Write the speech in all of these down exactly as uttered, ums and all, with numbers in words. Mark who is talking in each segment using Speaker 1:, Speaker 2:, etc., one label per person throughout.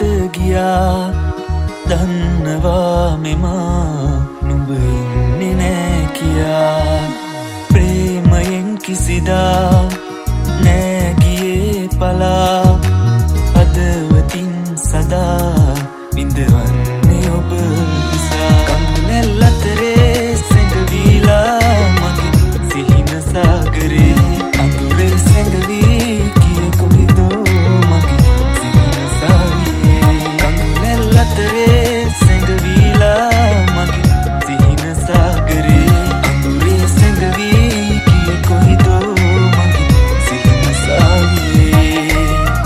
Speaker 1: ගියා දන්නවා මෙමා නුඹ ඉන්නේ නෑ කියා ප්‍රේමයෙන් කිසිදා නෑ ගියේ පලා අදවතින් සදා විඳවන්නේ ඔබ නිසා කඳුලැල් අතරේ සැඟවීලා මගේ සිහින සාගරේ අඳුරේ සැඟවී ගියේ කොහෙදෝ මගේ සිහින සාවියේ කඳුලැල් අතරේ සැඟවීලා මගේ සිහින සාගරේ අඳුරේ සැඟවී ගියේ කොහෙදෝ මගේ සිහින සාවියේ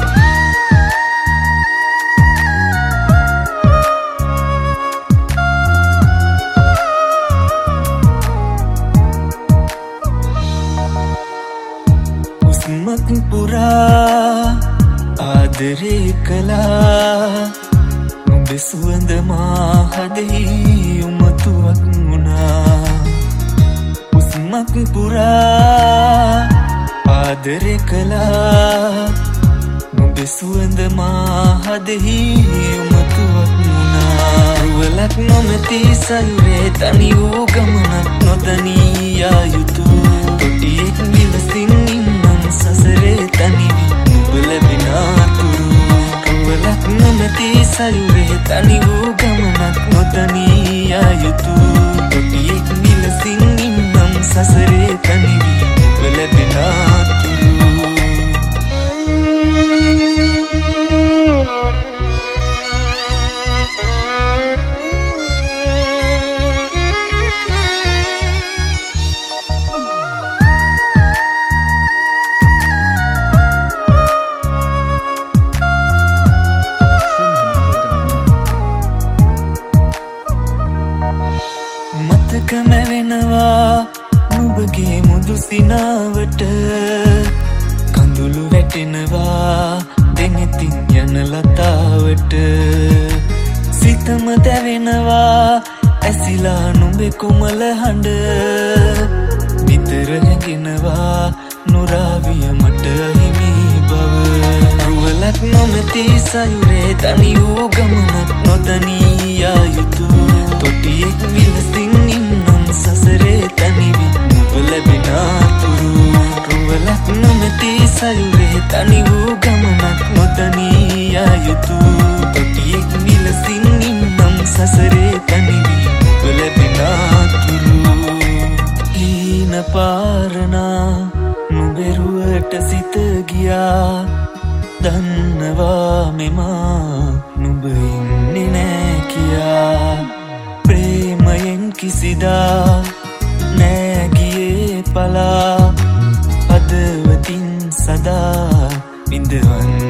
Speaker 1: උස්මක් පුරා ආදරේ කළා නුඹ සුවඳ මා හදෙහි උමතුවක් වුණා උස්මක් පුරා ආදරේ කළා නුඹ සුවඳ මා හදෙහි උමතුවක් වුණා රුවලක් නොමැති සයුරේ තනි වූ ගමනක් නොදනී යා යුතු තොටියෙක් විලසින් ඉන්නම් සසරේ තනිවි නුඹ ලැබෙන අතුරු රුවලක් නොමැති සයුරේ තනි වූ ගමනක් නොදනී යා යුතු තොටියෙක් විලසින් ඉන්නම් සසරේ තනිවි නුඹ ලැබෙන අතුරු මතකම වෙනවා නුඹගේ මුදු සිනාවට කඳුළු වැටෙනවා දෙනෙතින් යන ලතාවට සිතම දැවෙනවා ඇසිලා නුඹේ කොමල හඬ නිතර හැඟෙනවා නොරාවිය මට හිමි බව රුවලක් නොමැති සයුරේ තනි වූ ගමනක් නොදනී යා යුතු තොටියෙක් විලසින් ඉන්නම් සසරේ තනිවි නුඹ ලැබෙන අතුරු රුවලක් නොමැති සයුරේ තනි වූ ගමනක් නොදනී යා යුතු තොටියෙක් විලසින් ඉන්නම් සසරේ තනිවි නුඹ ලැබෙන අතුරු හීන පාරනා නුඹේ රුවට සිත ගියා දන්නවා මෙමා නුඹ ඉන්නේ නෑ කියා ප්‍රේමයෙන් කිසිදා නෑ ගියේ පලා අදවතින් සදා විඳවන්නේ